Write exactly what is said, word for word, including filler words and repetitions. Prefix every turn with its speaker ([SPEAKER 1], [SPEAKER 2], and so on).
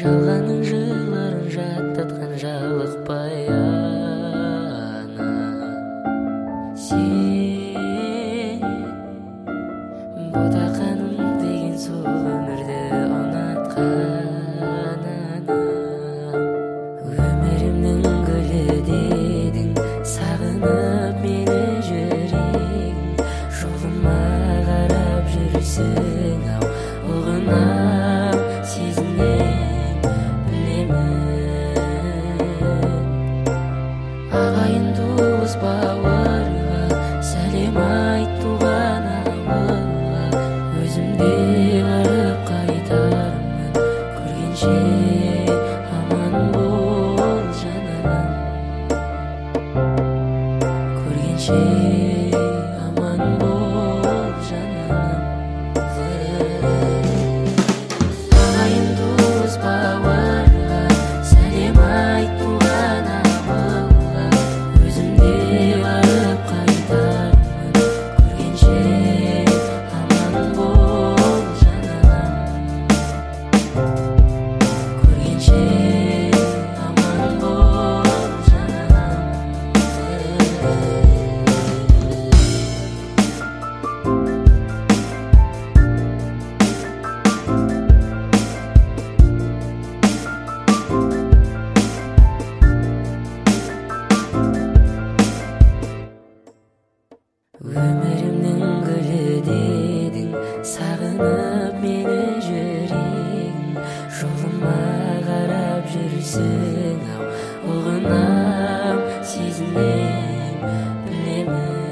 [SPEAKER 1] жалғанның жырларын жаттатқан жалықпай ана сен ботақаным деген сол өмірді ұнатқан анам өмірімнің гүлі дедің сағынып мені жүрегің жолыма қарап жүрсің ау ұғынам сезінем білемін ағайын туыс бауырға сәлем айт туған ауылға өзімде барып қайтармын көргенше аман бол жаным көргенше аман бол жаным ағайын туыс бауырға сәлем айт туған ауылға өзімде барып қайтармын көргенше аман бол жаным көргенше аман бол жаным өмірімнің гүлі дедің сағынып мені жүрегің жолыма қарап жүрсің ау ұғынам сезінем білемін